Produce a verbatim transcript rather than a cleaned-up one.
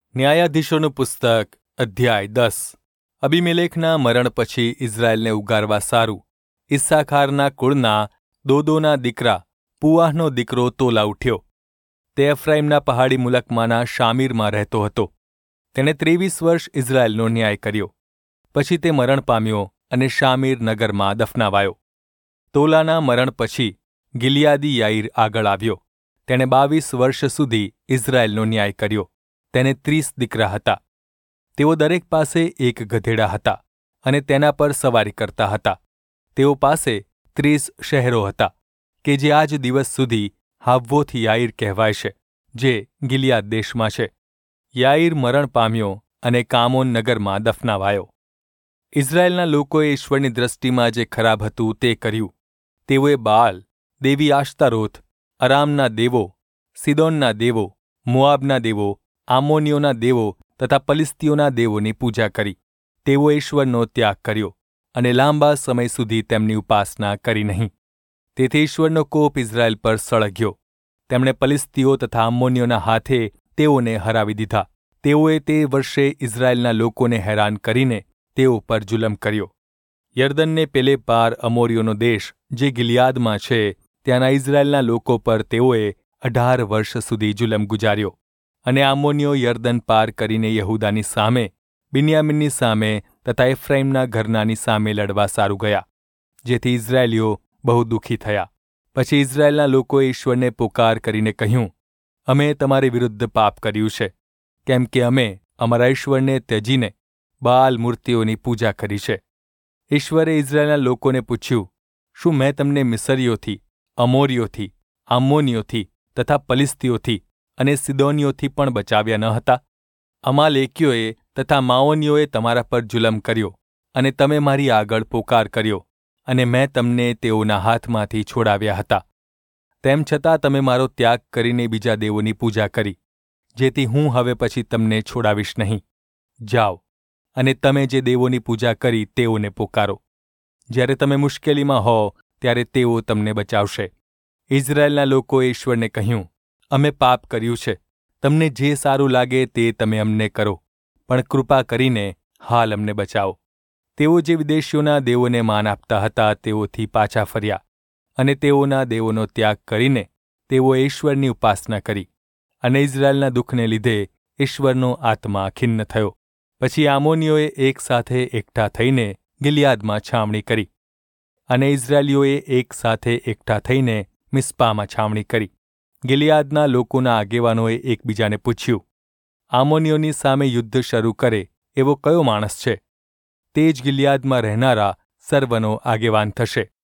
ન્યાયાધીશોનું પુસ્તક અધ્યાય દસ. અબીમેલેકના મરણ પછી ઇઝરાયેલને ઉગારવા સારું ઇસ્સાખારના કુળના દોદોના દીકરા પુઆહનો દીકરો તોલા ઉઠ્યો. તે એફ્રાઈમના પહાડી મુલકમાંના શામીરમાં રહેતો હતો. તેણે ત્રેવીસ વર્ષ ઇઝરાયેલનો ન્યાય કર્યો. પછી તે મરણ પામ્યો અને શામીર નગરમાં દફનાવાયો. તોલાના મરણ પછી ગિલિયાદી યાઈર આગળ આવ્યો. તેણે બાવીસ વર્ષ સુધી ઇઝરાયેલનો ન્યાય કર્યો. તેને ત્રીસ દીકરા હતા. તેઓ દરેક પાસે એક ગધેડા હતા અને તેના પર સવારી કરતા હતા. તેઓ પાસે ત્રીસ શહેરો હતા કે જે આજ દિવસ સુધી હાવ્વોથ યાઈર કહેવાય છે, જે ગિલિયાદ દેશમાં છે. યાઈર મરણ પામ્યો અને કામોન નગરમાં દફનાવાયો. ઇઝરાયેલના લોકોએ ઈશ્વરની દ્રષ્ટિમાં જે ખરાબ હતું તે કર્યું. તેઓએ બાલ, દેવી આશ્તારોથ, અરામના દેવો, સિદોનના દેવો, મોઆબના દેવો, આમોનીઓના દેવો તથા પલિસ્તીઓના દેવોની પૂજા કરી. તેઓએ ઈશ્વરનો ત્યાગ કર્યો અને લાંબા સમય સુધી તેમની ઉપાસના કરી નહીં. તેથી ઈશ્વરનો કોપ ઇઝરાયેલ પર સળગ્યો. તેમણે પલિસ્તીઓ તથા આમોનીઓના હાથે તેઓને હરાવી દીધા. તેઓએ તે વર્ષે ઇઝરાયેલના લોકોને હેરાન કરીને તેઓ પર જુલમ કર્યો. યર્દનને પેલે પાર અમોરીઓનો દેશ જે ગિલિયાદમાં છે, ત્યાંના ઇઝરાયેલના લોકો પર તેઓએ અઢાર વર્ષ સુધી જુલમ ગુજાર્યો. અને આમોનીઓ યર્દન પાર કરીને યહૂદાની સામે, બિન્યામીનની સામે તથા એફ્રાઈમના ઘરનાની સામે લડવા સારું ગયા, જેથી ઇઝરાયેલીઓ બહુ દુઃખી થયા. પછી ઇઝરાયેલના લોકોએ ઈશ્વરને પુકાર કરીને કહ્યું, અમે તમારી વિરુદ્ધ પાપ કર્યું છે, કેમ કે અમે અમારા ઈશ્વરને ત્યજીને બાલ મૂર્તિઓની પૂજા કરી છે. ઈશ્વરે ઇઝરાયેલના લોકોને પૂછ્યું, શું મેં તમને મિસરીઓથી, અમોરીઓથી, આમોનીઓથી તથા પલિસ્તીઓથી અને સિદોનીઓથી પણ બચાવ્યા ન હતા? અમાલેકીઓએ તથા માઓનીઓએ તમારા પર જુલમ કર્યો અને તમે મારી આગળ પોકાર કર્યો અને મેં તમને તેઓના હાથમાંથી છોડાવ્યા હતા. તેમ છતાં તમે મારો ત્યાગ કરીને બીજા દેવોની પૂજા કરી, જેથી હું હવે પછી તમને છોડાવીશ નહીં. જાઓ અને તમે જે દેવોની પૂજા કરી તેઓને પોકારો. જ્યારે તમે મુશ્કેલીમાં હો ત્યારે તેઓ તમને બચાવશે. ઇઝરાયેલના લોકોએ ઈશ્વરને કહ્યું, અમે પાપ કર્યું છે. તમને જે સારું લાગે તે તમે અમને કરો, પણ કૃપા કરીને હાલ અમને બચાવો. તેઓ જે વિદેશીઓના દેવોને માન આપતા હતા તેઓથી પાછા ફર્યા અને તેઓના દેવોનો ત્યાગ કરીને તેઓએ ઈશ્વરની ઉપાસના કરી. અને ઇઝરાયેલના દુઃખને લીધે ઈશ્વરનો આત્મા ખિન્ન થયો. પછી આમોનીઓએ એક સાથે એકઠા થઈને ગિલિયાદમાં છાવણી કરી અને ઇઝરાયેલીઓએ એક સાથે એકઠા થઈને મિસ્પામાં છાવણી કરી. ગિલિયાદના લોકોના આગેવાનોએ એકબીજાને પૂછ્યું, આમોનીઓની સામે યુદ્ધ શરૂ કરે એવો કયો માણસ છે? તે જ ગિલિયાદમાં રહેનારા સર્વનો આગેવાન થશે.